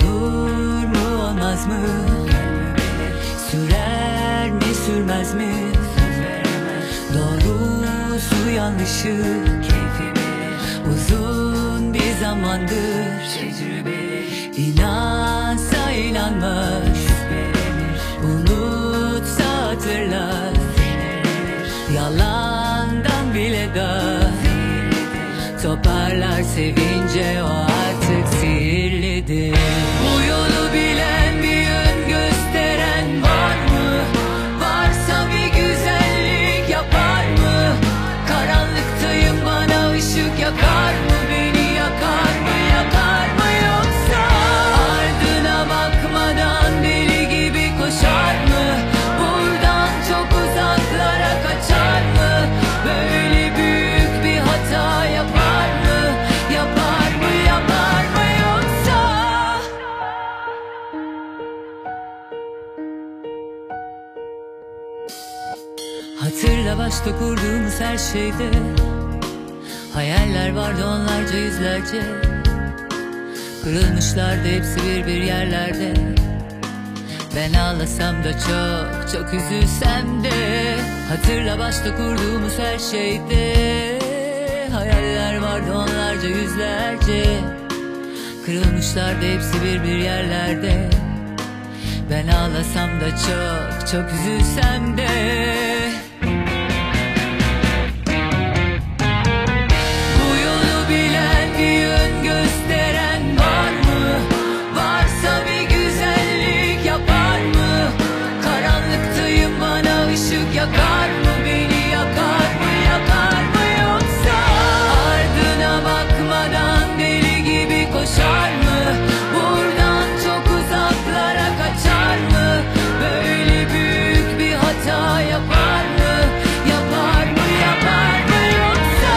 Olur mu olmaz mı? Sürer mi sürmez mi? Doğrusu yanlışı uzun bir zamandır İnansa inanmış, unutsa hatırlar. Yalandan bile da toparlar sevince, o artık sihirlidir. Bu yolu bilen, bir yön gösteren var mı? Varsa bir güzellik yapar mı? Karanlıktayım, bana ışık yakar mı? Beni yakar mı, yakar mı? Yoksa ardına bakmadan deli gibi koşar mı? Buradan çok uzaklara kaçar mı? Böyle büyük bir hata yapar mı? Yapar mı, yapar mı yoksa? Hatırla başta kurduğumuz her şeyde hayaller vardı, onlarca yüzlerce. Kırılmışlardı hepsi bir yerlerde. Ben ağlasam da çok çok üzülsem de. Hatırla başta kurduğumuz her şeyde hayaller vardı, onlarca yüzlerce. Kırılmışlardı hepsi bir yerlerde. Ben ağlasam da çok çok üzülsem de. Yakar mı, beni yakar mı, yakar mı yoksa? Ardına bakmadan deli gibi koşar mı? Buradan çok uzaklara kaçar mı? Böyle büyük bir hata yapar mı? Yapar mı, yapar mı yoksa?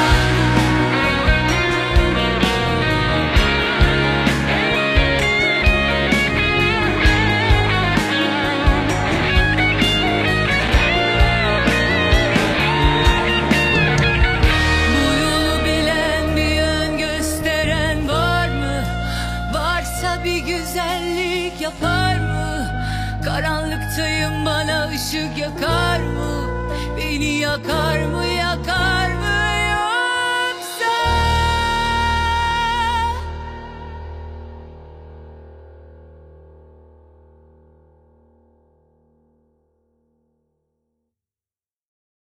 Bir güzellik yapar mı? Karanlıktayım, bana ışık yakar mı? Beni yakar mı, yakar